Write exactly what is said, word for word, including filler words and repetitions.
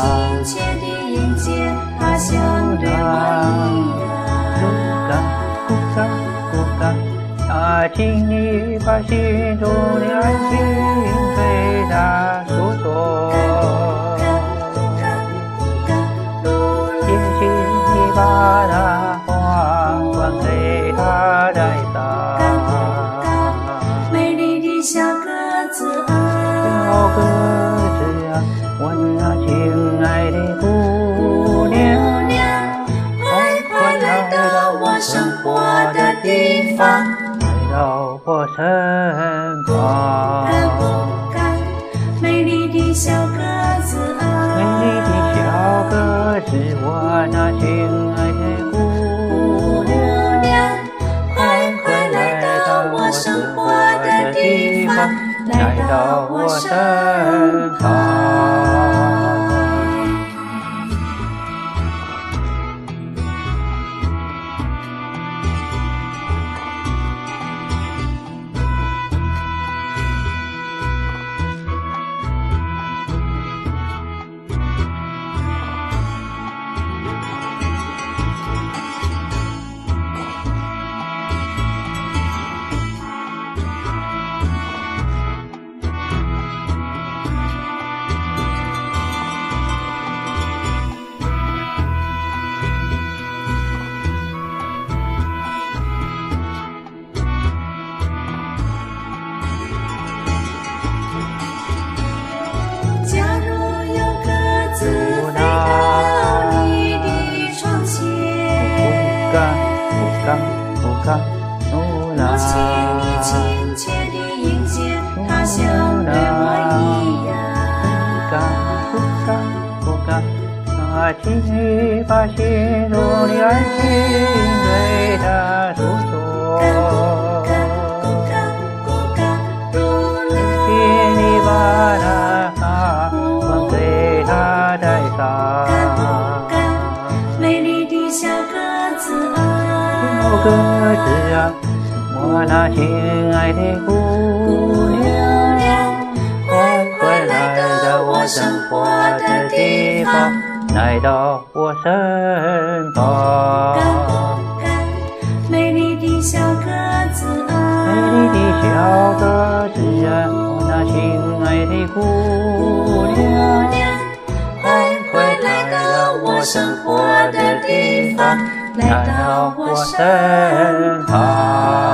亲切地迎接他，像对我一样。 不敢不敢，啊，请你把心中的爱情对他诉说，也请你把那花还给他摘下。 美丽的小鸽子啊， 小鸽子啊，我那亲爱的姑娘， 快快来到我生活的地方， 来到我身旁。 敢不敢？美丽的小鸽子啊， 美丽的小鸽子，我那亲爱的姑娘， 快快来到我生活的地方，来到我身旁。假如有鸽子飞到你的窗前， 不敢不敢不敢， 我请你亲切地迎接他，像对我一样。 不敢不敢，啊，请你把心中的爱情对他诉说，请你把那花还给他摘下。 美丽的小鸽子啊， 小鸽子啊，我那亲爱的姑娘，快快来到我生活的地方，来到我身旁。 美丽的小鸽子啊， 美丽的小鸽子啊，我那亲爱的姑娘， 快快来到我生活的地方，来到我身旁。